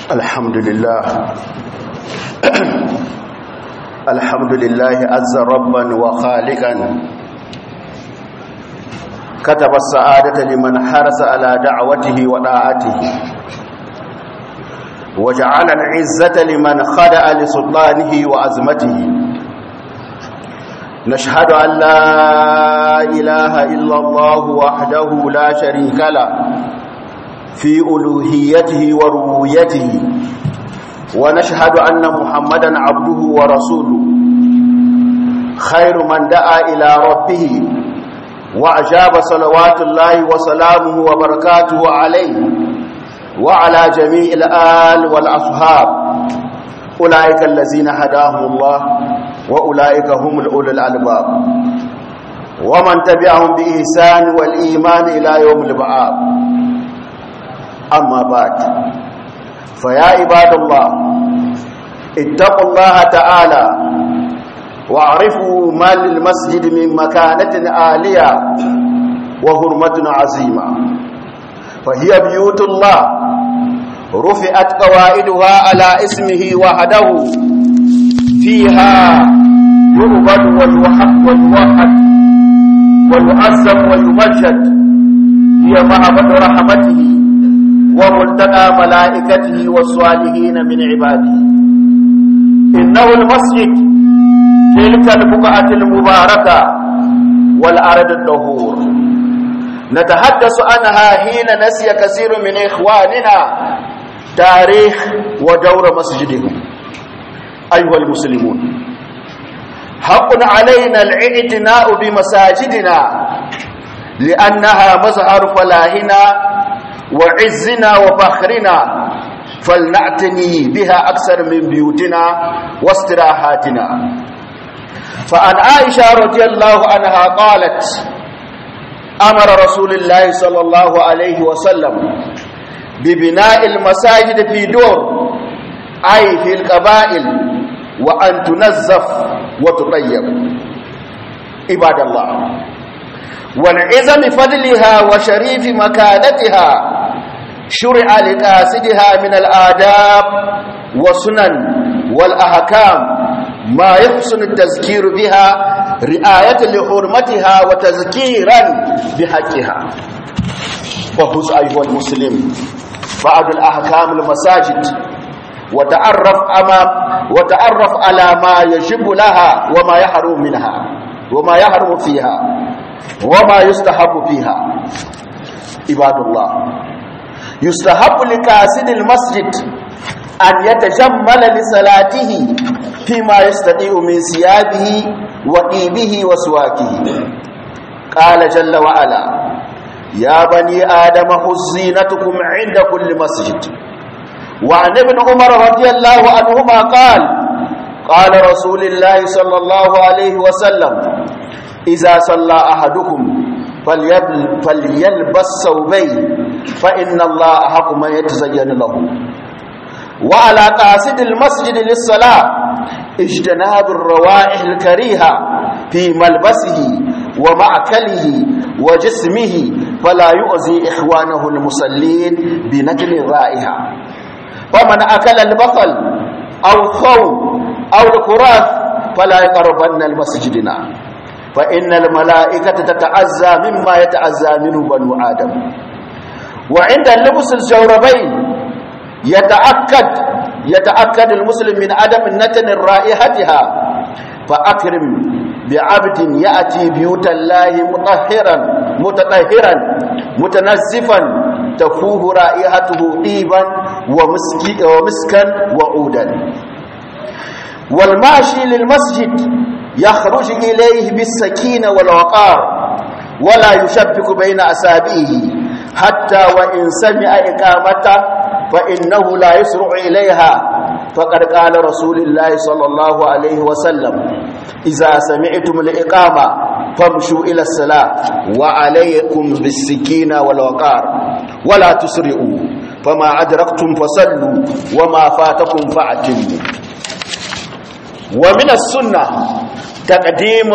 الحمد لله عز ربا وخالقا كتب السعادة لمن حرص على دعوته وطاعته وجعل العزة لمن خضع لسلطانه وعظمته. نشهد أن لا إله إلا الله وحده لا شريك له في ألوهيته وربوبيته، ونشهد أن محمدا عبده ورسوله خير من دعا إلى ربه وأجاب صلوات الله وسلامه وبركاته عليه وعلى جميع الآل والأصحاب. أولئك الذين هداهم الله وأولئك هم أولو الألباب، ومن تبعهم بإحسان والإيمان إلى يوم البعث. أما بعد، فيا عباد الله، اتقوا الله تعالى واعرفوا ما للمسجد من مكانة عالية وحرمة عظيمة، فهي بيوت الله رفعت قواعدها على اسمه وحده، فيها يعبد ويوحد ويعظم ويمجد. هي معبد رحمته وملتقى ملائكته والصالحين من عباده. إنه المسجد تلك البقعة المباركة والأرض الطهور، نتحدث عنها حين نسي كثير من إخواننا تاريخ ودور مسجدهم. أيها المسلمون، حق علينا الاعتناء بمساجدنا لأنها مظهر فلاحنا وعزنا وفخرنا، فلنعتني بها أكثر من بيوتنا واستراحاتنا. فعن عائشة رضي الله عنها قالت: أمر رسول الله صلى الله عليه وسلم ببناء المساجد في دور، أي في القبائل، وأن تنظف وتطيب. عباد الله، والعظم فضلها وشريف مكانتها شرع لقاصدها من الآداب والسنن والأحكام ما يحسن التذكير بها رعاية لحرمتها وتذكيرا بحقها. فخذ أيها المسلم بعض الأحكام المساجد وتعرف على ما يجب لها وما يحرم منها وما يحرم فيها وما يستحب فيها. عباد الله، يستحب لقاصد المسجد أن يتجمل لصلاته فيما يستطيع من ثيابه وطيبه وسواكه. قال جل وعلا: يا بني آدم خذوا زينتكم عند كل مسجد. وعن ابن عمر رضي الله عنهما قال رسول الله صلى الله عليه وسلم: إذا صلى أحدكم فليلبس ثوبين، فإن الله أحق من يتزين له. وعلى قاصد المسجد للصلاة اجتناب الروائح الكريهة في ملبسه ومأكله وجسمه، فلا يؤذي إخوانه المصلين بنتن الرائحة. فمن أكل البصل أو الثوم أو الكراث فلا يقربن المسجدنا، فإن الملائكة تتعزى مما يتعزى منه بنو آدم. وعند لبس الجوربين يتأكد المسلم من عدم نتن رائحتها، فأكرم بعبد يأتي بيوت الله متطهرا متنزفا تفوه رائحته طيبا ومسكا وعودا. والماشي للمسجد يخرج إليه بالسكينة والوقار، ولا يشبك بين أصابعه، حتى وإن سمع إقامته فإنه لا يسرع إليها. فقد قال رسول الله صلى الله عليه وسلم: إذا سمعتم الإقامة فامشوا إلى الصلاة، وعليكم بالسكينة والوقار، ولا تسرعوا، فما أدركتم فصلوا وما فاتكم فأتموا. ومن السنة تقديم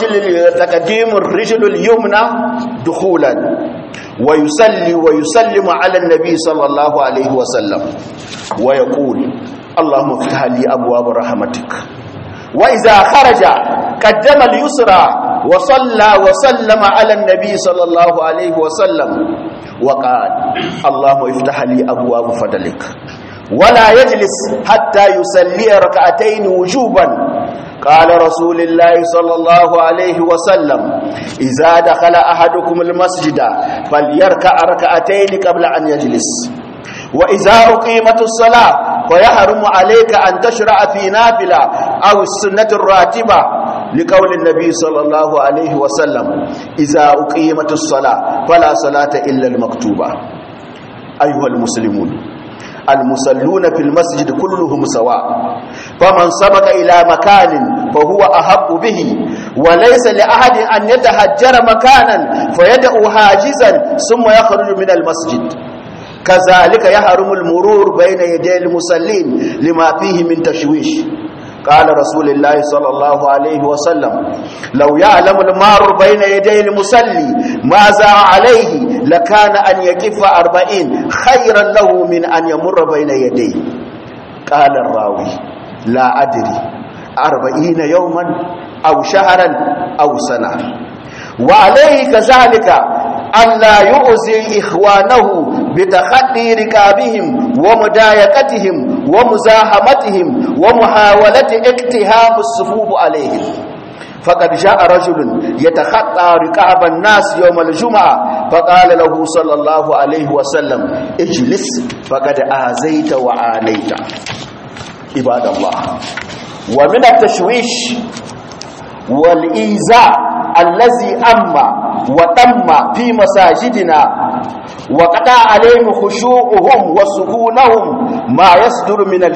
الرجل اليمنى دخولا ويصلي ويسلم على النبي صلى الله عليه وسلم ويقول اللهم افتح لي أبواب رحمتك. وإذا خرج قدم اليسرى وصلى وسلم على النبي صلى الله عليه وسلم وقال اللهم افتح لي أبواب فضلك. ولا يجلس حتى يصلي ركعتين وجوبا. قال رسول الله صلى الله عليه وسلم إذا دخل أحدكم المسجد فليركع ركعتين قبل أن يجلس. وإذا أقيمت الصلاة فيحرم عليك أن تشرع في نافلة أو السنة الراتبة لقول النبي صلى الله عليه وسلم إذا أقيمت الصلاة فلا صلاة إلا المكتوبة. أيها المسلمون، المصلون في المسجد كلهم سواء، فمن سبق إلى مكان فهو أحق به، وليس لأحد أن يتهجر مكانا فيدعو حاجزا ثم يخرج من المسجد. كذلك يحرم المرور بين يدي المصلين لما فيه من تشويش. قال رسول الله صلى الله عليه وسلم لو يعلم المار بين يدي المصلي ماذا عليه لكان أن يكف 40 خيرا له من أن يمر بين يديه. قال الراوي لا أدري 40 يوما أو شهرا أو سنة. وعليه كذلك ألا يؤذي إخوانه بتخطي ركابهم ومضايقتهم ومزاحمتهم ومحاولة اقتحام الصفوف عليهم. فقد جاء رجل يتخطى ركاب الناس يوم الجمعة فقال له صلى الله عليه وسلم اجلس فقد آذيت وعانيت. عباد الله، ومن التشويش والإيذاء الذي أما وتم في مساجدنا وقطع عليهم خشوعهم وسكونهم ما يصدر من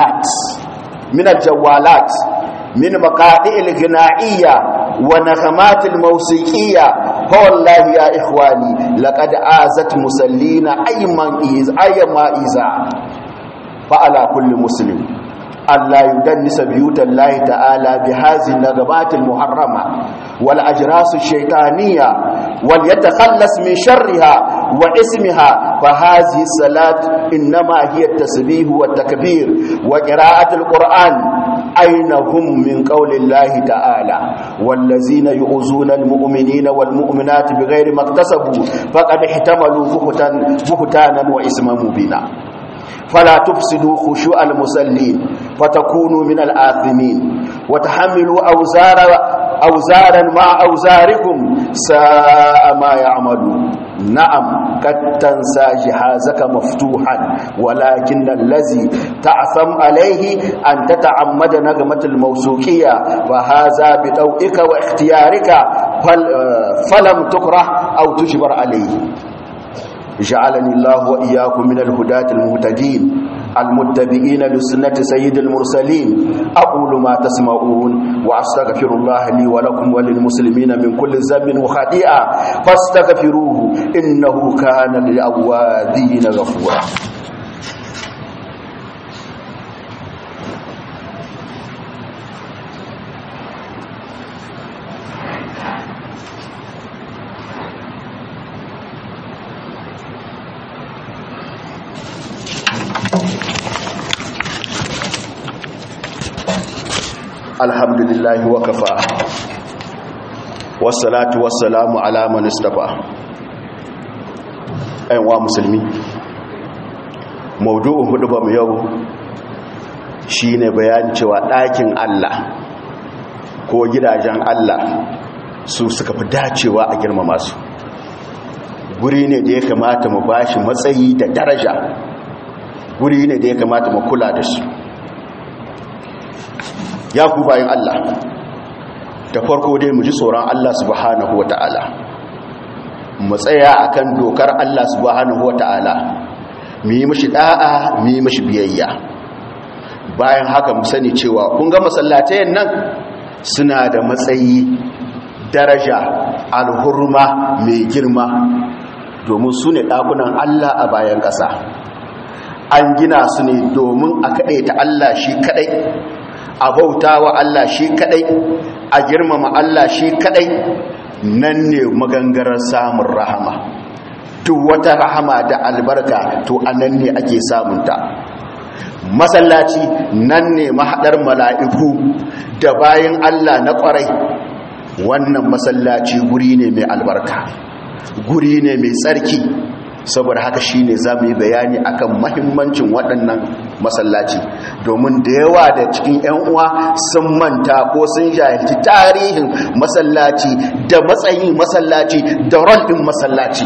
الجوالات من مقاطع الغنائية ونغمات الموسيقية. فوالله يا إخواني لقد آذت مسلين أيما إيذاء. فعلى كل مسلم ألا يدنس بيوت الله تعالى بهذه النغمات المحرمة والأجراس الشيطانية وليتخلص من شرها واسمها. فهذه الصلاة إنما هي التسبيح والتكبير وقراءة القرآن. أين هم من قول الله تعالى والذين يؤذون المؤمنين والمؤمنات بغير ما اكتسبوا فقد احتملوا بهتانا وإثما مبينا. فلا تفسدوا خشوع المصلين فتكونوا من الآثمين وتحملوا أوزارا مع أوزاركم ساء ما يعملون. نعم قد تنسى جهازك مفتوحا ولكن الذي تعثم عليه أن تتعمد نغمة الموسيقية فهذا بطوئك واختيارك فلم تكره أو تجبر عليه. جعلني الله وإياكم من الهداة المهتدين المتبعين لسنة سيد المرسلين. أقول ما تسمعون وأستغفر الله لي ولكم وللمسلمين من كل ذنب وخطيئة فاستغفروه إنه كان للأوابين غفورا. الحمد لله وكفى والصلاة والسلام على من اصطفى. أيها المسلمين، موضوع hudubar yau shine bayani cewa ɗakin Allah ko gidajen Allah su suka fi dacewa a girmama su. Guri ne da ya kamata mu bashi matsayi da daraja, guri ne da ya kamata mu kula da shi. Ya ku bayan Allah, da farko dai mu ji tsoron Allah subhanahu wata'ala, mu tsaya akan dokar Allah subhanahu wata'ala, mu yi mishi da'a, mu yi mishi biyayya. Bayan haka mu sani cewa kun ga masallatayen nan suna da matsayi, daraja, alhurma mai girma, domin su ne ɗakunan Allah a bayan ƙasa. An gina su ne domin a kaɗaita Allah shi kaɗai, a bauta wa Allah shi kadai, a girmama Allah shi kadai, nan ne magangarar samun rahama. duk wata rahama da albarka to anan ne ake samunta. Masallaci nan ne mahadar mala'iku da bayan Allah na kwarai. Wannan masallaci guri ne mai albarka, guri ne mai tsarki. Saboda haka shine zamu yi bayani akan mahimmancin waɗannan masallaci, domin da yawa da cikin ƴan uwa sun manta ko sun jahilci tarihin masallaci da matsayin masallaci da rol ɗin masallaci.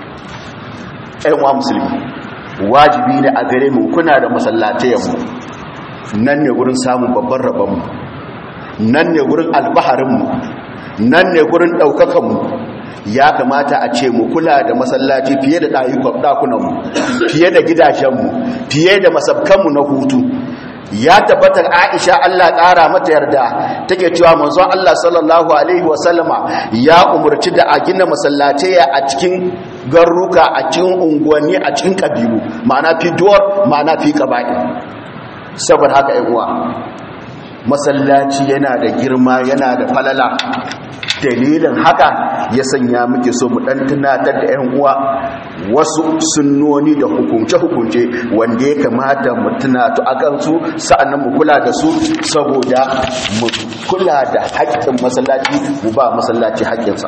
ƴan uwa musulmi, wajibi ne a gare mu kuna da masallatayenmu. Nan ne gurin samun babban rabonmu, nan ne gurin albaharinmu, nan ne gurin ɗaukakanmu. Ya kamata a ce mu kula da masallaci fiye da ɗakunanmu, fiye da gidajenmu, fiye da masabkanmu na hutu. Ya tabbatar Aisha Allah ƙara mata yarda take cewa manzon Allah sallallahu alaihi wasallama ya umarci da a gina masallatai a cikin garuruka, a cikin unguwanni, a cikin kabilu, ma'ana fi duwar, ma'ana fi qaba'i. Saboda haka ƴan uwa, masallaci yana da girma, yana da falala. Dalilin haka ya sanya muke so mu dan tunatar da ƴan uwa wasu sunnoni da hukunce-hukunce wanda ya kamata mu tunatu akan su, sa'annan mu kula da su, saboda mu kula da haƙƙin masallaci, mu ba masallaci haƙƙinsa.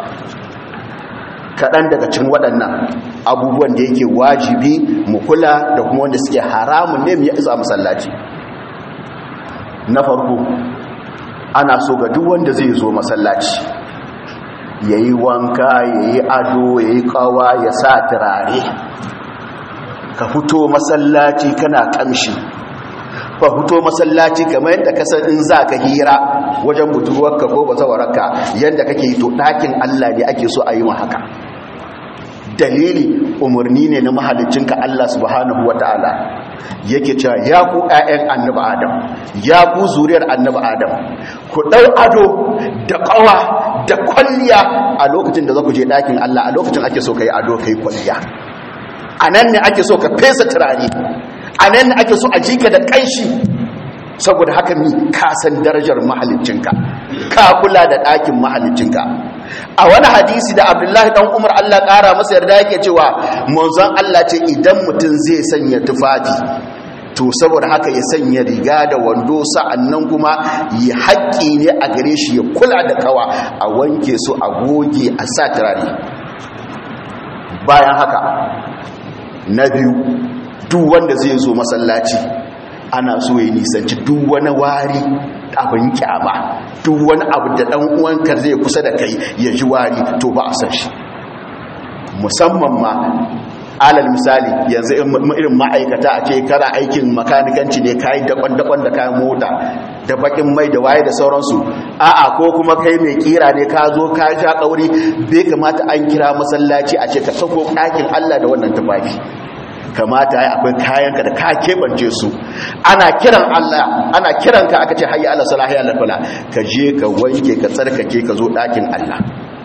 Kaɗan daga cikin waɗannan abubuwan da yake wajibi mu kula da kuma wanda suke haramun ne mu yi isa masallaci. Na farko, ana so ga duk wanda zai zo masallaci ya yi wanka, ya yi ado, ya yi kawa, ya sa turare. Ka fito masallaci kana kamshi, ka fito masallaci kamar yadda kasar in za ka hira wajen budurwarka ko bazawararka yadda kake yi, to ɗakin Allah ne ake so a yi ma haka. Dalili umarni ne na mahalicinka Allah subhanahu wata'ala yake cewa ya ku ƴaƴan annabi Adam, ya ku zuriyar annabi Adam, ku ɗau ado da ƙawa da kwalliya a lokacin da za ku je ɗakin Allah. A lokacin ake so ka yi ado, ka yi kwalliya. A nan ne ake so ka fesa turare, a nan ne ake so a jika da ƙanshi. Saboda haka mi ka san darajar mahalicinka, ka kula da ɗakin mahalicinka. A wani hadisi da Abdullahi ɗan Umar Allah ƙara masa yarda yake cewa manzon Allah ce idan mutum zai sanya tufafi, to saboda haka ya sanya riga da wando, sa'annan kuma yi haƙƙi ne a gare shi ya kula da kawa, a wanke su, a goge, a sa turare. Bayan haka, na biyu, duk wanda zai zo masallaci ana so ya nisanci duk wani wari, abin kyama, duk wani abu da ɗan uwanka zai kusa da kai ya ji wari, to ba a san shi. Musamman ma alal misali yanzu irin ma'aikata a ce kara aikin makanikanci ne, kayi daban-daban da kayan mota da bakin mai da waye da sauransu, a'a ko kuma kai mai kira ne, ka zo ka sha kauri, bai kamata an kira masallaci a ce ka sako ɗakin Allah da wannan tufafi. Kamata ya akwai kayanka da ka keɓance su, ana kiran Allah, ana kiranka aka ce hayya ala salah, hayya ala fala, ka je ka wanke, ka tsarkake, ka zo ɗakin Allah.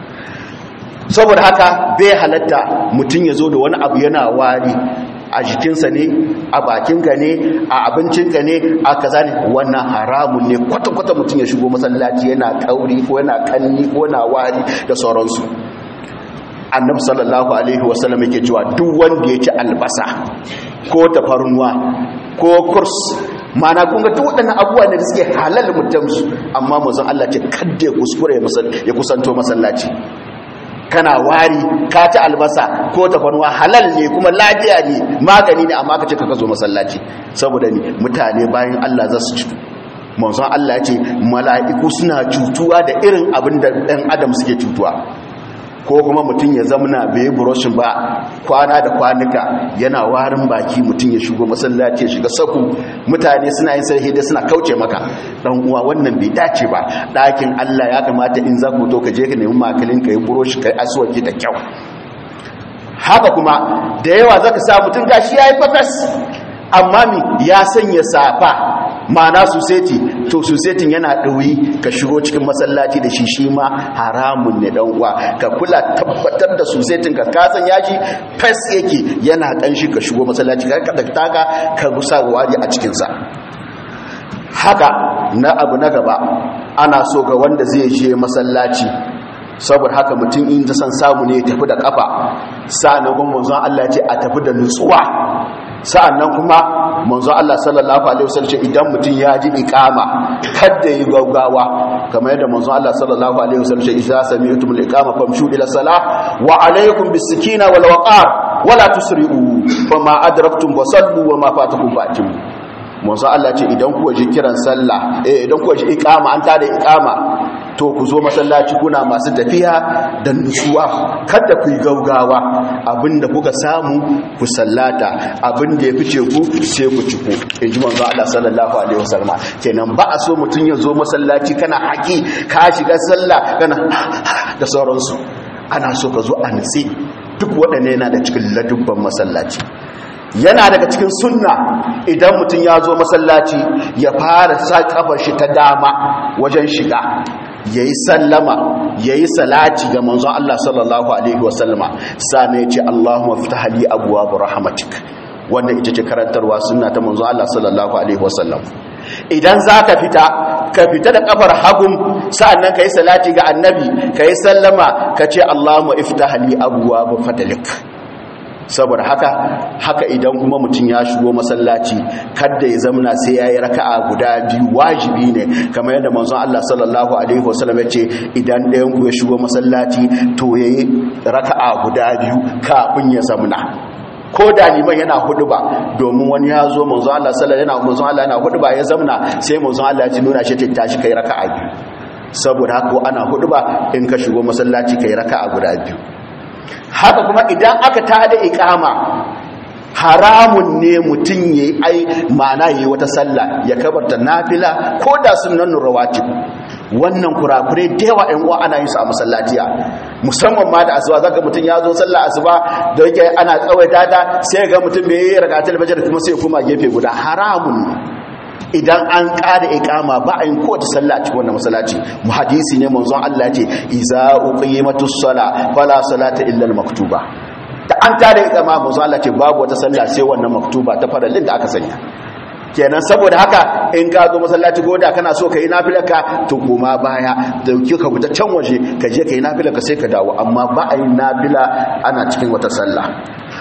Saboda haka bai halatta mutum ya zo da wani abu yana wari a jikinsa ne, a bakinka ne, a abincinka ne, a kaza ne. Wannan haramun ne kwata-kwata mutum ya shigo masallaci yana kauri ko yana kanni ko yana wari da sauransu. Annabi sallallahu alaihi wasallam yake cewa duk wanda ya ci albasa ko tafarnuwa ko kurs, mana kun ga duk waɗannan abubuwa ne da suke halal mutum su, amma manzon Allah ce kada ya kuskure ya kusanto masallaci. Kana wari, ka ci albasa ko tafarnuwa, halal ne kuma lafiya ne, magani ne, amma ka ce ka zo masallaci. Saboda ni mutane bayan Allah za su cutu. Manzon Allah ya ce mala'iku suna cutuwa da irin abin da ɗan adam suke cutuwa. Ko kuma mutum ya zamana bai buroshin ba, kwana da kwanuka yana warin baki, mutum ya shigo masallaci, ya shiga saku, mutane suna yin sarhi da suna kauce maka. Dan uwa, wannan bai dace ba. Ɗakin Allah ya kamata in za ku to ka je ka nemi makalin ka yi buroshi, kai aswaki da kyau. Haka kuma da yawa zaka sa mutum gashi yayi fafas, amma mi ya sanya safa, ma'ana suseti, to susetin yana ɗauyi, ka shigo cikin masallaci da shi ma haramun ne. Dan uwa, ka kula, tabbatar da susetin ka kasan yaji fes yake yana ƙanshi, ka shigo masallaci ka taka ka gusa wari a cikinsa. haka na abu na gaba ana so ga wanda zai je masallaci, saboda haka mutum in da san samu ne ya tafi da kafa, sa'annan kuma manzon Allah ya ce a tafi da nutsuwa, sa'annan kuma manzon Allah sallallahu alaihi wasallam idan mutum ya ji iqama kada yi gaggawa, kamar yadda manzon Allah sallallahu alaihi wasallam ce idza sami'tum al-iqama famshu ila salah wa alaykum bis-sakina wal waqar wala tusri'u fama adraktum fasallu wa ma fatakum fa'timu. manzon Allah ce idan kuwa ji kiran sallah idan kuwa ji iqama an tada iqama to ku zo masallaci kuna masu tafiya da nutsuwa, kada ku yi gaugawa, abinda kuka samu ku sallata, abinda ya fice ku sai ku ciko, in ji manzo Allah sallallahu alaihi wasallam. Kenan ba a so mutum ya zo masallaci kana haƙi ka shiga sallah kana da sauransu, ana so ka zo a nutsi. Duk waɗanne yana da cikin ladubban masallaci. Yana daga cikin sunna idan mutum ya zo masallaci ya fara sa kafar shi ta dama wajen shiga, yayi sallama, yayi salati ga manzon Allah sallallahu alaihi wasallama, sai ya ce Allahumma iftah li abwaab rahmatik. Wannan ita ce karantarwa sunna ta manzon Allah sallallahu alaihi wasallam. Idan zaka fita, ka fita da kafar hagum, sa'annan kai salati ga annabi, kai sallama, ka ce Allahumma iftah li abwaab fadlik. Saboda haka idan kuma mutum ya shigo masallaci kada ya zamana sai yayi raka'a guda biyu, wajibi ne kamar yadda manzon Allah sallallahu alaihi wasallam ya ce idan ɗayan ku ya shigo masallaci to yayi raka'a guda biyu kafin ya zamana, ko da liman yana huduba, domin wani ya zo manzon Allah sallallahu yana huduba ya zamana, sai manzon Allah ya nuna shi tashi kai raka'a biyu. Saboda haka ana huduba in ka shigo masallaci kai raka'a guda biyu. Haka kuma idan aka tada iqama, haramun ne mutum yayi ma'ana yayi wata sallah ya kabarta nafila ko da sunnan rawatib. Wannan kurakure da yawa ɗan uwa ana yin su a masallatiya, musamman ma da asuba. Zaka mutum ya zo sallah asuba da yake ana tsawaita ta, sai ga mutum bai yi rakatul fajr kuma sai kuma gefe guda. Haramun idan an ƙara iqama ba a yin kowace sallah a cikin wannan masallaci. Mu hadisi ne manzon Allah ce iza uqimatus sala fala salata illa al maktuba. Da an tada iqama manzon Allah ce babu wata sallah sai wannan maktuba ta farallin da aka sanya. Kenan saboda haka in ka zo masallaci ko da kana so kai nafilarka to koma baya, dauki ka fita can waje ka je kai nafilarka sai ka dawo, amma ba a yin nafila ana cikin wata sallah.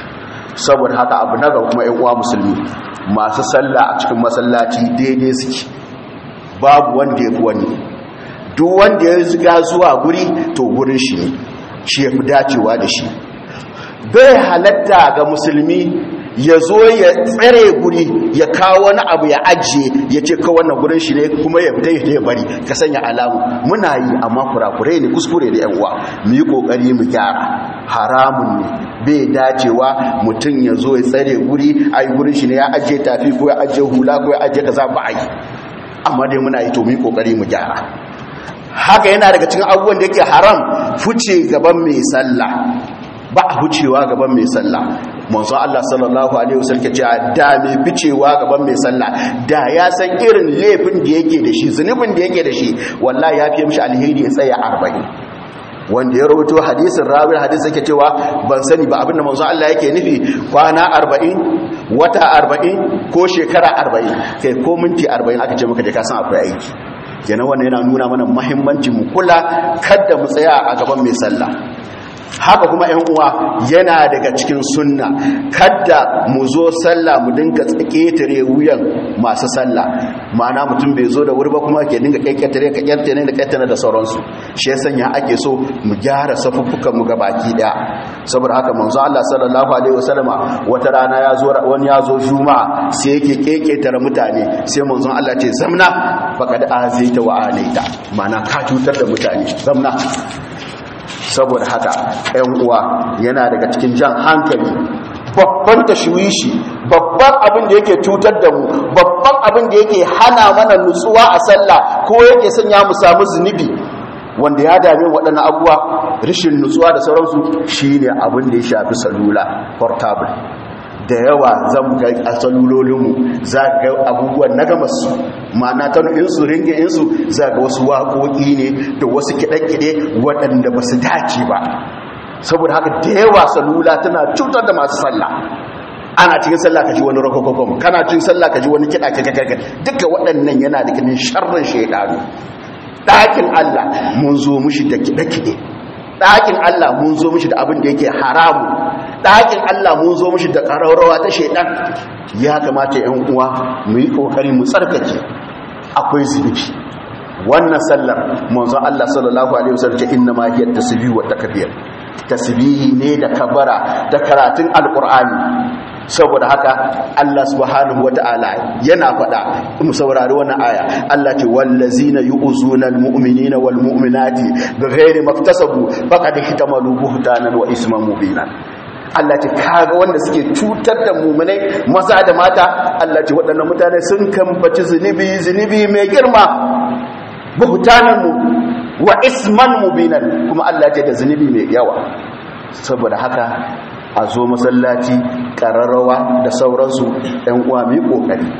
Saboda haka abu na ga kuma ƴan uwa musulmi, masu sallah a cikin masallaci daidai suke, babu wanda ya fi wani. Duk wanda ya ziga zuwa guri to gurin shi ne, shi ya fi dacewa da shi. Bai halatta ga musulmi ya zo ya tsare guri ya kawo wani abu ya ajiye ya ce ka wannan gurin shi ne kuma ya fita ya bari ka sanya alamu. Muna yi amma kurakure ne, kuskure da yan uwa, mu yi kokari mu gyara. Haramun ne, bai dacewa mutum ya zo ya tsare guri ai gurin shi ne ya ajiye tafi ko ya ajiye hula ko ya ajiye kaza, ba ai. Amma dai muna yi to mu yi kokari mu gyara. Haka yana daga cikin abubuwan da yake haram, fice gaban mai sallah. Ba a hucewa gaban mai sallah. Manzo Allah sallallahu alaihi wasallam ke cewa da mai ficewa gaban mai sallah da ya san irin laifin da yake da shi, zunubin da yake da shi, wallahi ya fi mishi alheri ya tsaya 40. Wanda ya rawaito hadisin rawi hadisi yake cewa ban sani ba abinda manzo Allah yake nufi kwana 40, wata 40 ko shekara 40, kai ko minti 40 aka ce maka da ka san akwai aiki. Kenan wannan yana nuna mana muhimmancin mu kula kada mu tsaya a gaban mai sallah. Haka kuma ƴan uwa yana daga cikin sunna kada mu zo sallah mu dinga ƙetare wuyan masu sallah, ma'ana mutum bai zo da wuri ba kuma ke dinga ƙetare ka ƙetare da ƙetare da sauransu. Shi yasa ya ake so mu gyara safuffukan mu gabaki daya. Saboda haka manzo Allah sallallahu alaihi wasallama wata rana wani ya zo juma'a sai yake ƙetare mutane, sai manzo Allah ce zamna faqad azaita wa alaita, ma'ana ka cutar da mutane, zamna. Saboda haka ‘yan uwa yana daga cikin jan hankali, babban tashwishi, babban abin da yake cutar da mu, babban abin da yake hana mana nutsuwa a sallah ko yake sanya mu samu zunubi wanda ya dame waɗannan abubuwa, rashin nutsuwa da sauransu, shine abin da ya shafi salula portable. Da yawa zan ga a salulolinmu za ga abubuwan na gamas, ma'ana ta insu ringe insu za ga wasu waƙoƙi ne da wasu kiɗe-kiɗe waɗanda ba su dace ba. Saboda haka da yawa salula tana cutar da masu sallah. ana cikin sallah ka ji wani rakokokom, kana cikin sallah ka ji wani kiɗa kakakaka, duka waɗannan yana da ganin sharrin shaidanu. ɗakin Allah mun zo mushi da kiɗe-kiɗe, ɗakin Allah mun zo mushi da abin da yake haramu, ɗakin Allah mun zo mushi da ƙararrawa ta shaidan. Ya kamata ‘yan uwa mu yi ƙoƙari mu tsarkake, akwai zunubi. Wannan sallar manzon Allah sallallahu alaihi wasallam ce inna ma hiya tasbih wa takbir, tasbihi ne da kabara da karatun alqur'ani. Saboda haka Allah subhanahu wata'ala yana faɗa, mu saurari wannan aya. Allah ce wallazina yu'zuna almu'minina walmu'minati bighairi maktasabu faqad ihtamalu buhtanan wa isman mubina. Allah ce kaga wanda suke cutar da mu'minai maza da mata, Allah ce waɗannan mutane sun kambaci zunubi mai girma, buhtanan wa isman mubinan, kuma Allah ce da zunubi mai yawa. Saboda haka a zo masallaci, ƙararrawa da sauransu, ‘yan uwa mai ƙoƙari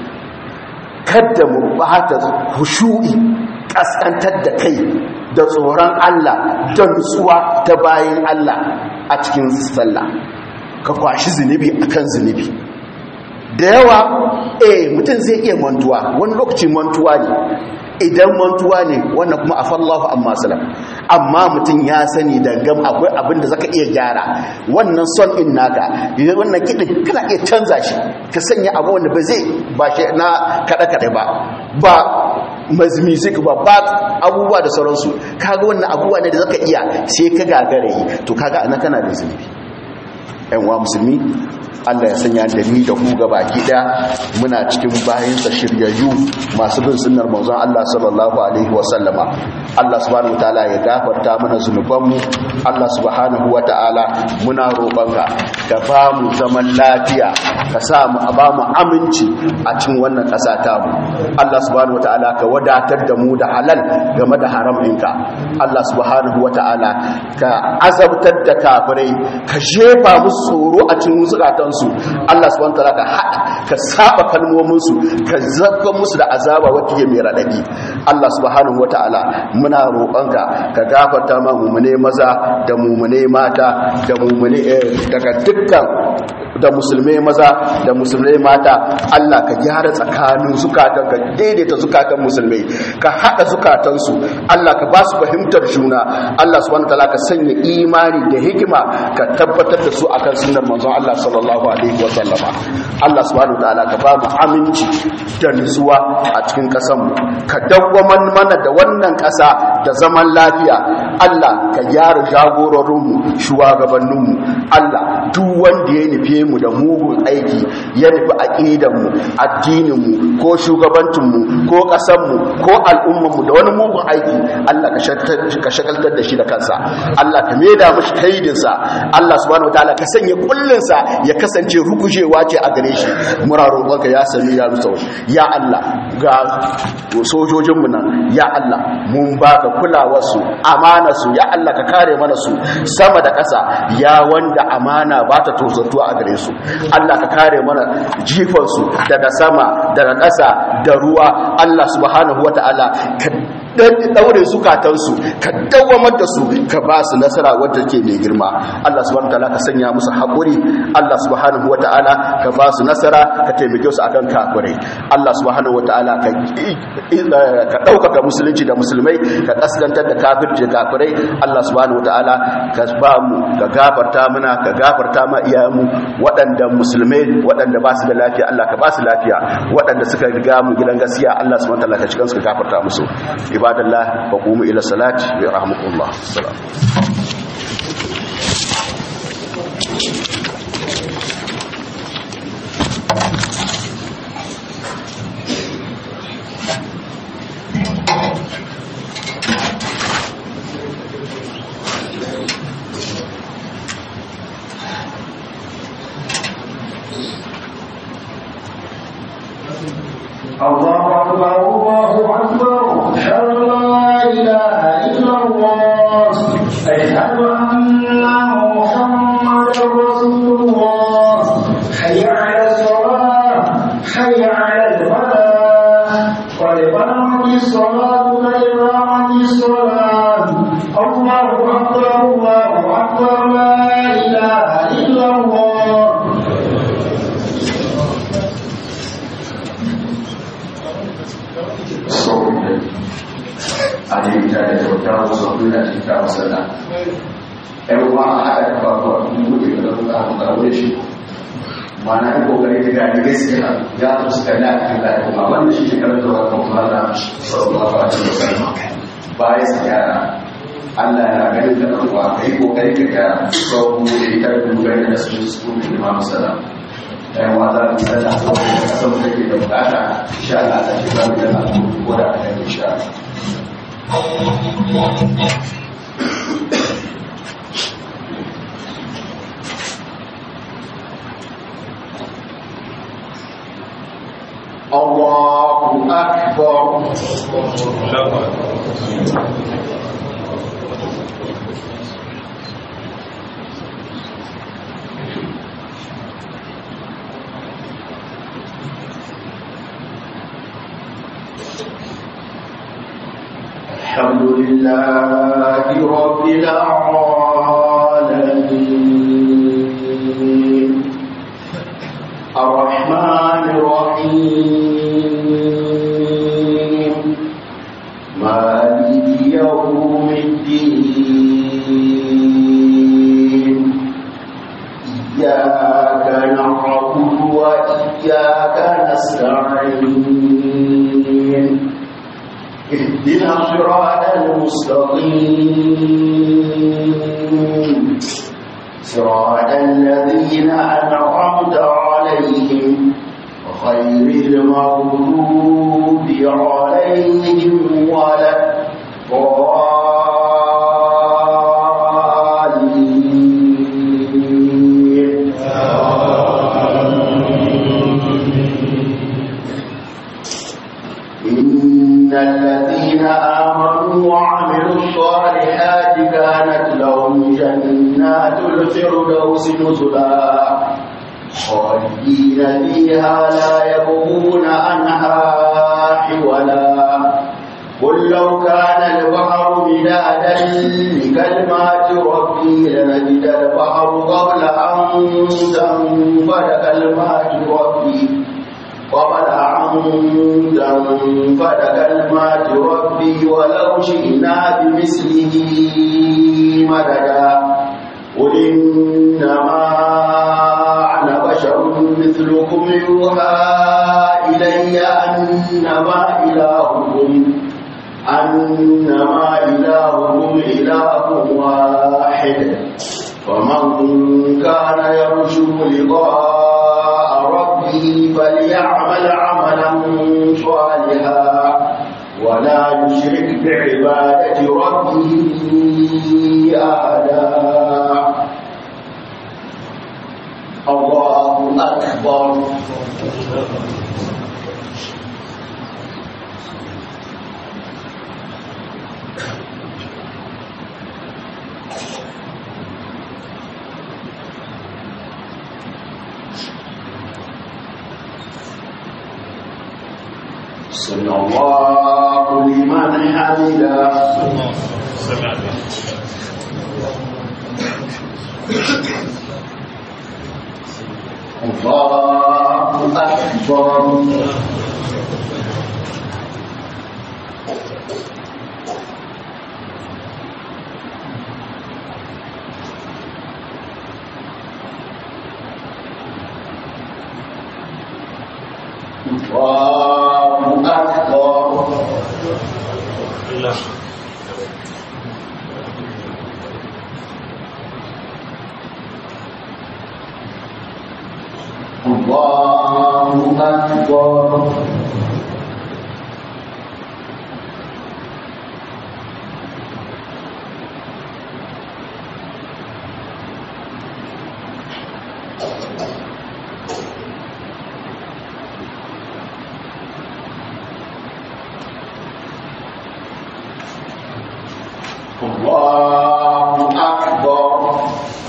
kada mu bata hushu'i, ƙasƙantar da kai da tsoron Allah da nutsuwa ta bayan Allah a cikin sallah, ka kwashi zunubi akan zunubi. Da yawa mutum zai iya mantuwa, wani lokaci mantuwa ne, idan mantuwa ne wannan kuma afallahu amma salam, amma mutum ya sani da gam akwai abin da zaka iya gyara. Wannan son in naka, wannan kidin kana iya canza shi, ka sanya abu wanda ba zai ba shi na kada ba music ba abubuwa da sauransu. Kaga wannan abubuwa ne da zaka iya, sai ka gagare yi, to kaga ana kana da zunubi. ƴan uwa musulmi, Allah ya sanya da ni da ku baki daya muna cikin bayinsa shiryayyu masu bin sunnar manzon Allah sallallahu alaihi wasallama. Allah subhanahu wataala ya gafarta mana zunubanmu. Allah subhanahu wataala muna roƙonka ka ba mu zaman lafiya, ka sa mu ba mu aminci a cikin wannan ƙasa ta mu. Allah subhanahu wataala ka wadatar da mu da halal game da haram ɗinka. Allah subhanahu wataala ka azabtar da kafirai, ka jefa musu tsoro a cikin zukatansu. Allah subhanahu wataala ka saba kalmomin su, ka zabga musu da azaba wacce mai radadi. Allah subhanahu wataala muna roƙonka ka gafarta ma mu'mine maza da mu'mine mata da mu'mine daga dukkan da musulmai maza da musulmai mata. Allah ka gyara tsakanin zukatan, ka daidaita zukatan musulmai, ka hada zukatansu. Allah ka ba su fahimtar juna. Allah subhanahu wataala ka sanya imani da hikima, ka tabbatar da su akan sunnar manzon Allah sallallahu alaihi wa sallama. Allah subhanahu wataala ka ba mu aminci da nutsuwa a cikin kasan mu, ka dawwaman mana da wannan kasa da zaman lafiya. Allah ka gyara jagororin mu, shugabannin mu. Allah duk wanda ya nufe mu da mugun aiki, ya nufi aqidan mu, addinin mu, ko shugabancin mu, ko kasan mu, ko al'umman mu da wani mugun aiki, Allah ka shagaltar da shi da kansa. Allah ka maida mishi kaidin sa. Allah subhanahu wataala ka sanya kullun sa ya kasance rugujewa ce a gare shi. Muna roƙonka ya sami ya rusa, ya Allah ga sojojin mu nan, ya Allah mun baka kulawar su, amana su, ya Allah ka kare mana su sama da ƙasa, ya wanda amana ba ta tozartuwa a gare su. Allah ka kare mana jifansu daga sama, daga ƙasa, da ruwa. Allah subhanahu wata'ala ka daure zukatansu, ka dawamar da su, ka ba su nasara wadda ke mai girma. Allah subhanahu wata'ala ka sanya musu haƙuri. Allah subhanahu wata'ala ka ba su nasara, ka taimake su akan kafirai. Allah subhanahu wata'ala ka ɗaukaka musulunci da musulmai, ka kaskantar da kafirci da kafirai. Allah subhanahu wata'ala ka ba mu, ka gafarta mana, ka gafarta ma iyayenmu waɗanda musulmai waɗanda ba su da lafiya. Allah ka ba su lafiya. Waɗanda suka riga mu gidan gaskiya, Allah subhanahu wata'ala ka cikin su ka gafarta musu. Ibadallah, wa qumu ila salati wa rahmatullah. Salam. الله أكبر الله أكبر أشهد أن لا إله إلا الله أشهد أن محمدا رسول الله حي على الصلاة حي على الفلاح قد قامت الصلاة قد قامت الصلاة الله أكبر لا إله إلا الله ya shigo mana yi kokari da gani gaskiya ya su suka da ake da kuma wanda shi shekarar zuwa kuma da sallallahu alaihi wasallam baya su gyara Allah na ganin da kuma kai kokari ka ga sau da ita da dogari da su su da Imam Sallam dan wata da sallah ko da san da ke da bukata insha Allah ta shi ba mu da ko da ta insha Allahu Akbar. Alhamdulillahi Rabbil Alamin Ar-Rahmanir Rahim Maliki Yawmiddin Iyyaka na'budu wa iyyaka nasta'in اهدنا الصراط المستقيم صراط الذين أنعمت عليهم غير المغضوب عليهم ولا الضالين إن الذين آمنوا وعملوا الصالحات كانت لهم جنات الفردوس نزلا خالدين فيها لا يبغون عنها حولا قل لو كان البحر مدادا لكلمات ربي لنفد البحر قبل أن تنفد كلمات ربي فد كلمات ربي ولو شئنا بمثله مددا قل إنما أنا بشر مثلكم يوحى إلي أنما إلهكم إله واحد فمن كان يرجو لقاء ربه فليعمل عملا صالحا ولا يشرك بعبادة ربه أحدا الله أكبر سمع الله لمن حمده الله أكبر الله أكبر الله أكبر الله أكبر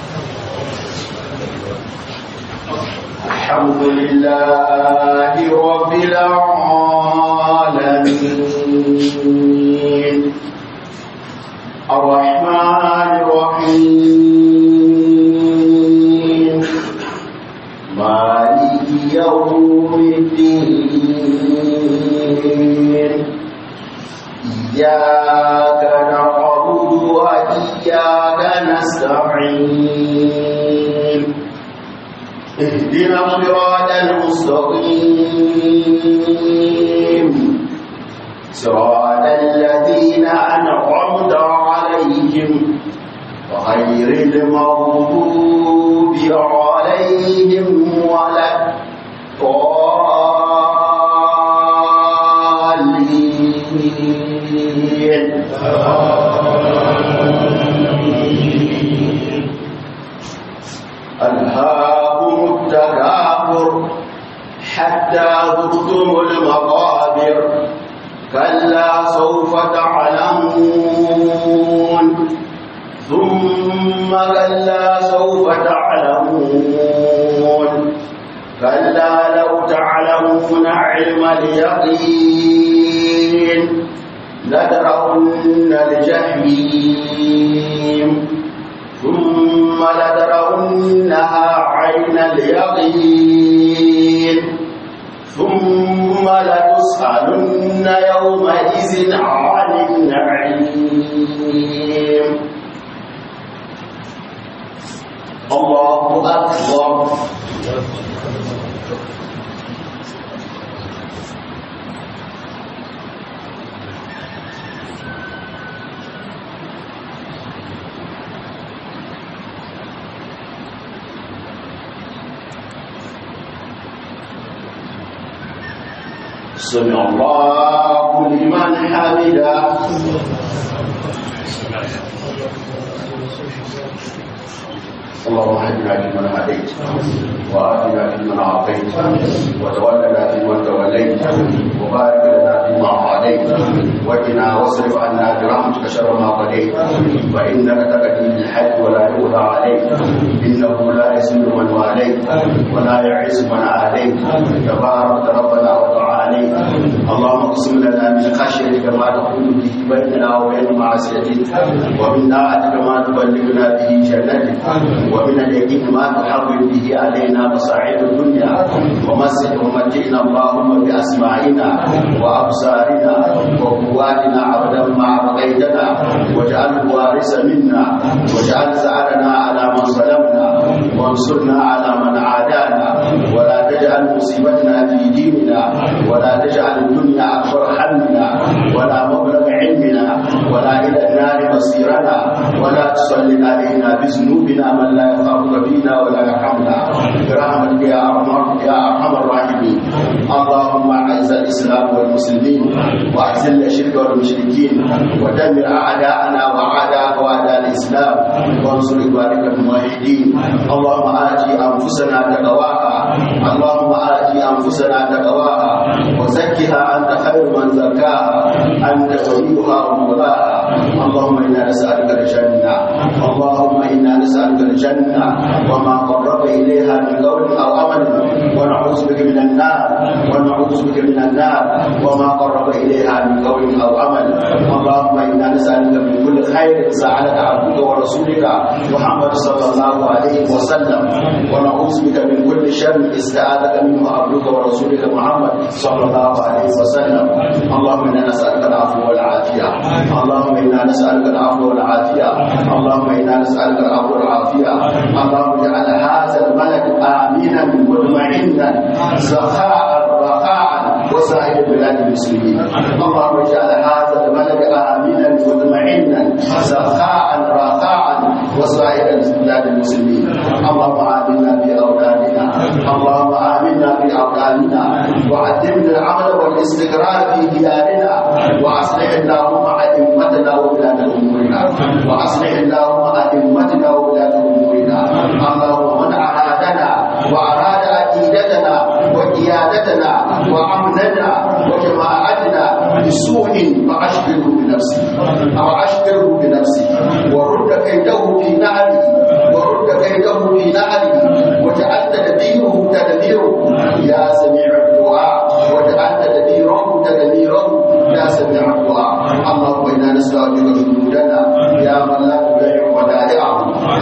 الحمد لله رب العالمين الرحمن الرحيم مالك يوم الدين إياك نعبد وإياك نستعين اهدنا الصراط المستقيم صراط الذين أنعمت عليهم غير المغضوب عليهم ولا الضالين ألهاكم التكاثر حتى زرتم المقابر كلا سوف تعلمون ثم كلا سوف تعلمون كلا لو تعلمون علم اليقين لترون الجحيم ثم لترونها عين اليقين ثم لتسألن يومئذ عن النعيم الله أكبر سمع الله لمن حمده اللهم اهدنا فيمن هديت وآتنا فيمن أعطيت وتولنا فيمن توليت وبارك لنا فيما أعطيت وقنا واصرف عنا برحمتك شر ما قضيت فإنك تقضي بالحق ولا يقضى عليك إنه لا يسلم من واليت ولا يعز من عاديت تبارك ربنا وتعالى اللهم اقسم لنا من خشيتك ما تحول به بيننا وبين معصيتك ومن طاعتك ما تبلغنا به جنتك ومن اليقين ما تحول به علينا مصاعب الدنيا ومتعنا اللهم بأسماعنا وأبصارنا وقواتنا عبدا ما بقيتنا واجعله وارثا منا واجعل ثأرنا على من ظلمنا وانصرنا على من عادانا ولا تجعل مصيبتنا في ديننا ولا تجعل الدنيا أكبر همنا ولا مبلغ علمنا ولا إلى النار مصيرنا ولا تسلط علينا بذنوبنا من لا يخافك فينا ولا يرحمنا برحمتك يا أرحم الراحمين اللهم أعز الإسلام والمسلمين وأذل الشرك والمشركين ودمر أعداءنا وأعداء وأعداء الإسلام وانصر عبادك الموحدين اللهم آت أنفسنا تقواها اللهم آت أنفسنا تقواها وزكها أنت خير من زكاها أنت وليها ومولاها اللهم إنا نسألك الجنة اللهم إنا نسألك الجنة وما قرب إليها من قول أو عمل ونعوذ بك من النار وما قرب إليها من قول أو عمل اللهم إنا نسألك من كل خير سألك عبدك ورسولك محمد صلى الله عليه وسلم ونعوذ بك من كل شر استعاذك منه عبدك ورسولك محمد صلى الله عليه وسلم اللهم إنا نسألك العفو والعافية اللهم إنا نسألك العفو والعافية اللهم إنا نسألك العفو والعافية اللهم اجعل هذا البلد آمنا مطمئنا سخاء رخاء وسائر بلاد المسلمين اللهم اجعل هذا البلد آمنا مطمئنا سخاء رخاء وسائر بلاد المسلمين اللهم آمنا في أولادنا اللهم آمنا في أولادنا وعدمنا العمل والاستقرار في ديارنا وأصلح اللهم أئمتنا وولاة أمورنا وأصلح اللهم أئمتنا وولاة أمورنا اللهم من أرادنا وأراد عقيدتنا وقيادتنا وأمننا وجماعتنا بسوء فأشغله بنفسه ورد كيده في نعله وجعل تدبيره يا سميع الدعاء وجعل تدبيره يا سميع الدعاء اللهم إنا نستودعك جنودنا يا من لا تضيع ودائعه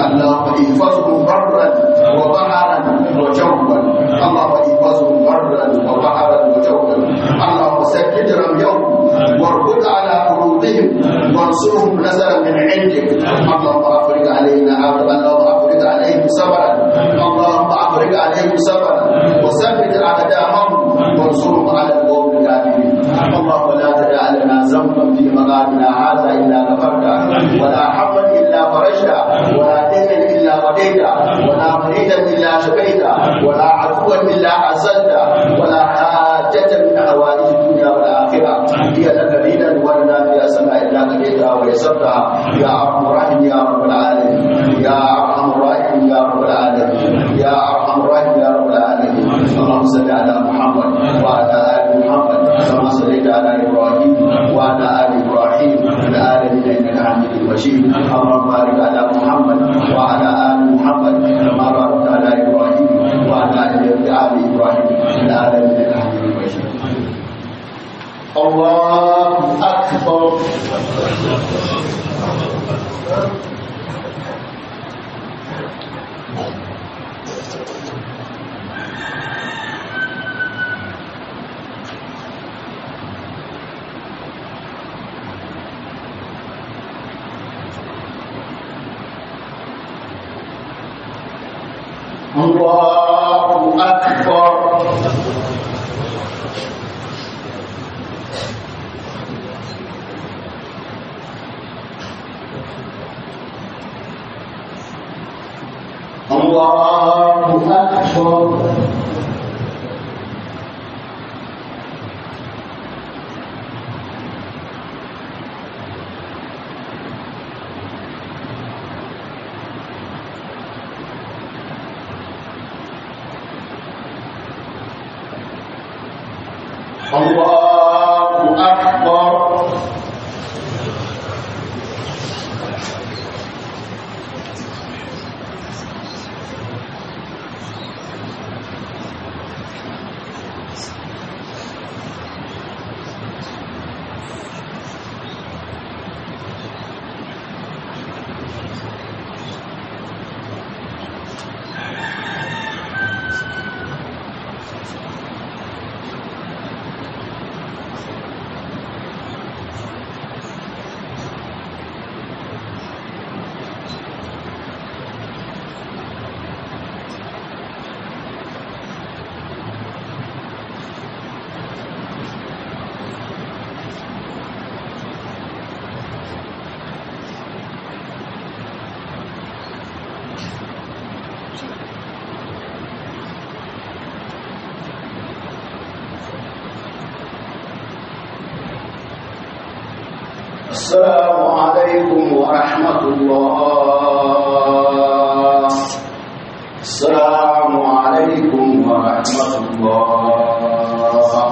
وسبها يا أرحم الراحمين يا رب العالمين يا أرحم الراحمين يا رب العالمين يا أرحم الراحمين يا رب العالمين اللهم صل على محمد وعلى آل محمد كما صليت على إبراهيم وعلى آل إبراهيم في العالمين إنك حميد مجيد اللهم بارك على محمد وعلى آل محمد كما باركت على إبراهيم وعلى آل إبراهيم في العالمين إنك حميد مجيد. الله أكبر. الله أكبر. الله أكبر. الله أكبر. السلام عليكم ورحمة الله. السلام عليكم ورحمة الله.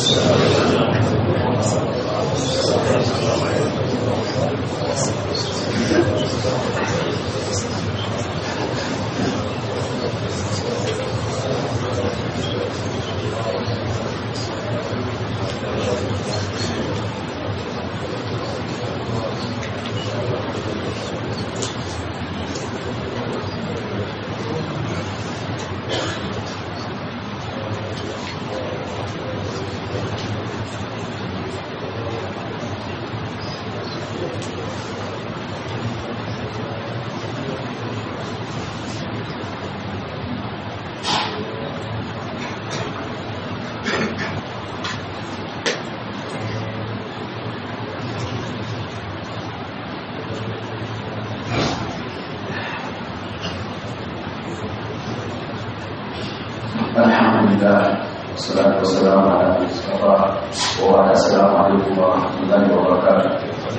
والصلاة والسلام على المصطفى وعلى السلام عليكم ورحمة الله وبركاته.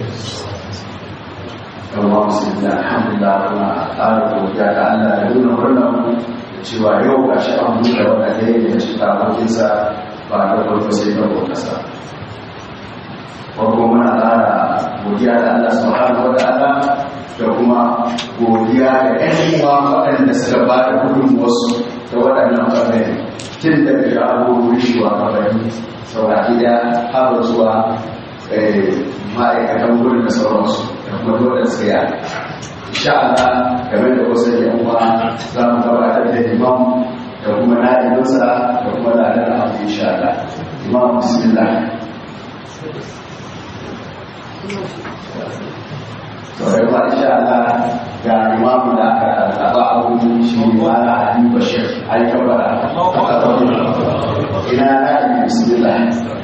اللهم صل الحمد لله وما أعلم وجعل الله يدون ورنه cewa yau ga shi an buɗe wanda ɗaya ne cikin abokinsa ba da farko sai da kasa. Farko muna ƙara godiya da Allah subhanahu wa ta'ala da kuma godiya da ƴan uwa waɗanda suka ba da gudunmuwarsu da waɗannan ɓangare tun daga jagorori shugabanni sauraki da haɓar zuwa ma'aikatan wurin da sauransu da kuma dole tsaya. Insha Allah game da wasu yan uwa za mu gabatar da imam da kuma na'ibinsa da kuma ladan abu insha Allah. Imam bismillah. To yau insha Allah ga imamu da aka taba abu shi ne wala Ali Bashir ai kabara ina na'ibi bismillah.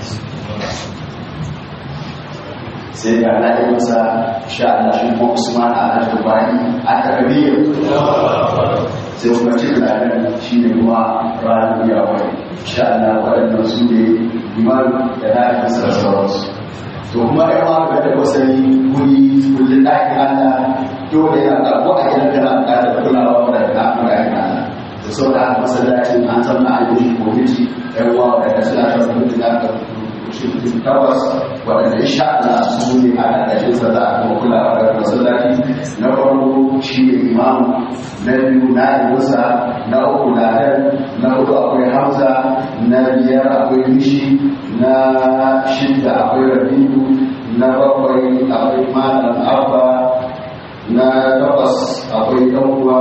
Sai ga na'ibinsa insha Allah shi kuma Usman al-Dubai at-Takbir sai kuma cikin ladan shi ne kuma Rabi'a wai insha Allah waɗannan su ne imam da na'ibinsa da sauransu. to kuma ai ma ga da wasani guri kullun ɗakin Allah dole yana da ko a gidan kana da kulawa da ɗakin Allah da sau da masallacin an san na ayyuki komiti yan uwa da suna da mutum da aka tabbas waɗanda insha Allah su ne a ƙarƙashin sa za a kuma kulawa da masallaci na farko shi ne imamu na biyu na musa na uku ladan na hudu akwai hamza na biyar akwai mishi na shida akwai rabiu na bakwai akwai malam abba na takwas akwai ɗan'uwa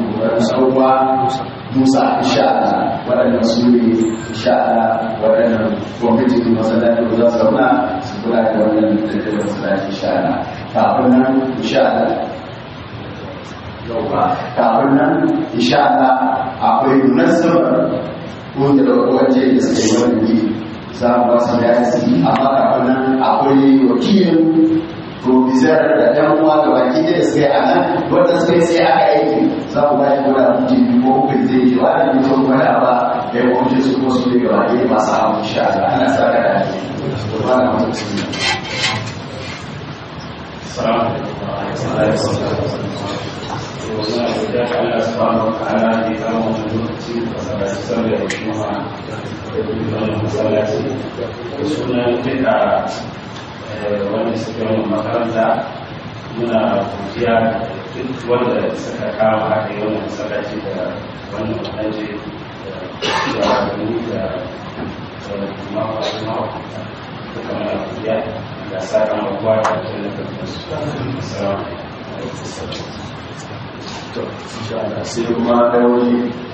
musa insha Allah waɗannan su ne insha Allah waɗannan kwamitin masallaci da za su zauna su kula da wannan tattalin masallaci insha Allah kafin nan insha Allah kafin nan insha Allah akwai munasabar wanda da wajen da suka yi wani ne za mu ba su da yasi amma kafin nan akwai wakilin provisor da ɗan uwa da baki da suka yi a nan wanda suka yi sai aka aiki za mu bashi ko da mutum ko uku zai yi wa da mutum wani ba da ya kwanci su ko su ne gaba ɗaya masu hawa insha Allah ana sa ka da ake ba na mutum su ne. Assalamu alaikum. Wannan da Allah subhanahu wa ta'ala ya kama mu lokaci da sallaci sallar juma'a da wannan masallaci da sunan duka wanda suke wani makaranta muna godiya duk wanda suka kama haka yi wannan masallaci da wannan aji da wani da mawa da kamar godiya da saka mabuwa da jannatar su. To, insha Allah sai kuma ɗaya wani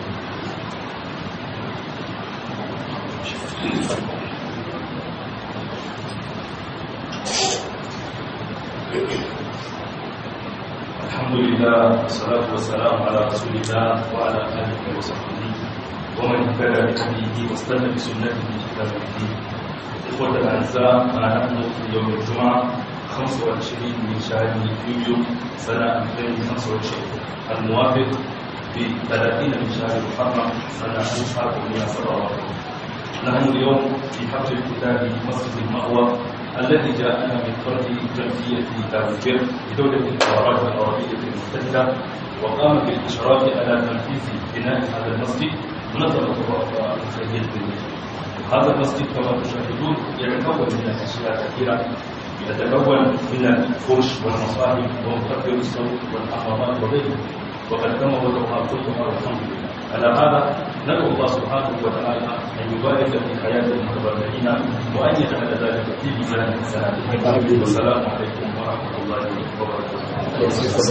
الحمد لله والصلاة والسلام على رسول الله وعلى آله وصحبه ومن اهتدى بهديه واستنى بسنته إلى يوم الدين. إخوة الأعزاء نحن في يوم الجمعة 25 من شهر يوليو سنة 2025 الموافق في 30 من شهر محرم سنة 1447. نحن اليوم في حفل افتتاح مسجد المأوى الذي جاءنا من فرد جمعية دار البر بدولة الإمارات العربية المتحدة وقام بالإشراف على تنفيذ بناء هذا المسجد منظمة الرابطة الخيرية الدولية. هذا المسجد كما تشاهدون يتكون من أشياء كثيرة، يتكون من الفرش والمصاحف ومكبر الصوت والحمامات وغيره، وقد تم وضعها كلها والحمد لله. على هذا ندعو الله سبحانه وتعالى ان يبارك في حياه المتبرعين وان يجعل ذلك في ميزان حسناتهم. والسلام عليكم ورحمه الله وبركاته.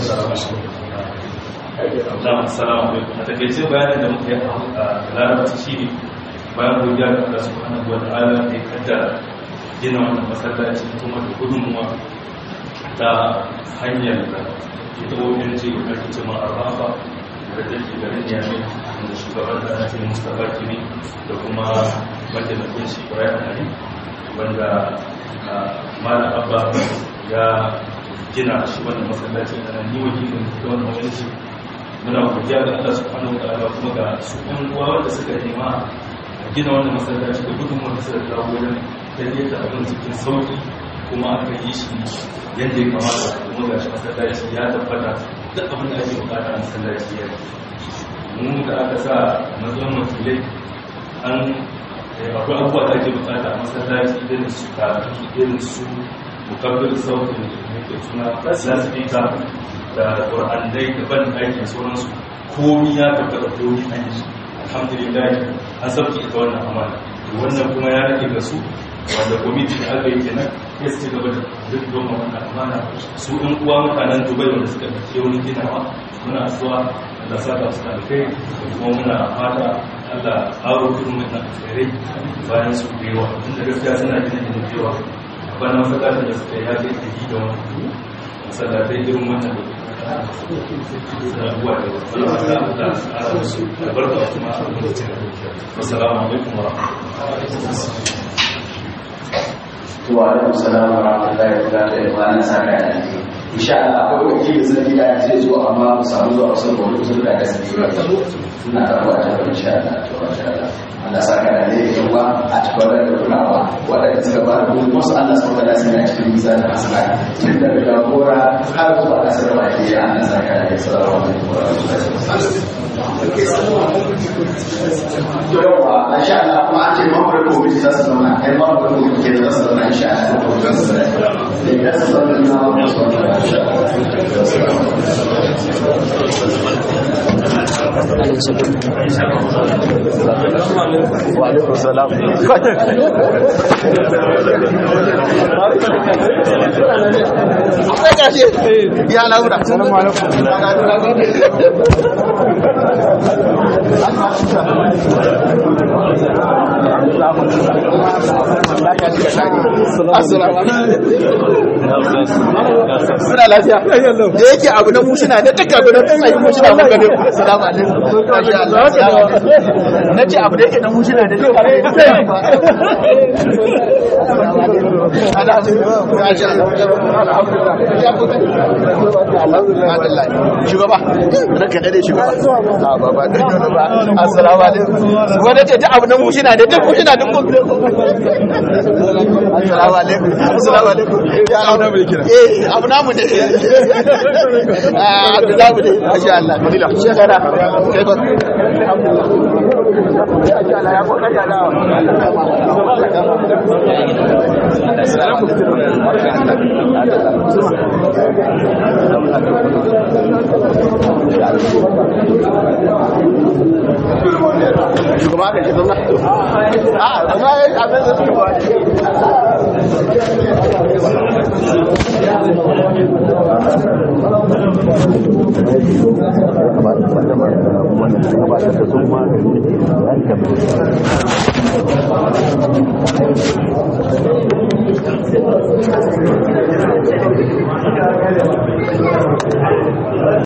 Assalamu alaikum. A takaice bayanin da muka yi a larabci shi ne bayan godiya ga Allah subhanahu wa ta'ala da ya kaddara gina wannan masallaci kuma da gudunmuwa ta hanyar da ita wajen ce da ake ce ma'arrafa da take garin yami da shugaban da ake Mustapha Kini da kuma mataimakin shi Ibrahim Ali wanda Malam Abba ya gina shi wannan masallaci a nan ni wakilin da wannan wani shi muna godiya ga Allah subhanahu wa ta'ala kuma ga su ɗan uwa wanda suka nema a gina wannan masallaci da gudunmuwar da suka kawo wajen tafiyar da abin cikin sauki kuma aka yi shi yadda ya kamata kuma ga shi masallaci ya tabbata duk abin da ake bukata a masallaci ya mu da aka sa matsayin wakilai an akwai abubuwa da ake bukata a masallaci irin su tafi irin su mukabbir sautin da suna lasifika da ƙwar'andai da ban aiki sauransu komi ya tabbata komi an yi alhamdulillah an sauki ita wannan amana wannan kuma ya rage ga su wanda kwamiti da aka yi kenan ya su ci gaba da duk don wannan amana su ɗan uwa mutanen dubai wanda suka ɗauke wani ginawa muna asuwa da saka su alkai kuma muna fata Allah aro kudin mutan alkhairai bayan su bewa inda gaskiya suna gina gina bewa bana masallacin da suka ya kai ɗari da wani masallatai irin wannan da abubuwa da wasu da ara su albarka da kuma abin da cikin wassalamu alaikum wa rahmatullahi wa alaikum salam wa rahmatullahi wa barakatuh. Ana saka da insha Allah akwai wakilin sarki da ya zai zo amma mu samu zuwa wasu gobe kusa da gaske ina karɓa a jami'ar insha Allah to insha Allah Allah saka da ne yawa a cikin da kulawa wadanda suka ba da kuma su Allah saka da su ne a cikin mizanin hasana tun da jagora har zuwa kasar baki Allah saka da ya salamu alaikum wa rahmatullahi wa barakatuh yawa insha Allah kuma an ce mambar komiti za su zauna kai mambar komiti ke za su zauna insha Allah da su zauna na mambar su zauna insha Allah wa alaikum salam ya laura assalamu alaikum suna lafiya da yake abu na mushina da duka abu na tsayi mushina mun gane assalamu alaikum na ce abu da yake na mushina da duka shugaba ranka dade shugaba assalamu alaikum wanda ce ta abu na mushina da duk mushina duk assalamu alaikum assalamu alaikum ya auna mai kira abu namu ne abdullahi ne masha Allah fadila shekara kai ba shugaba da shi zama kuma abin da su ba Thank you.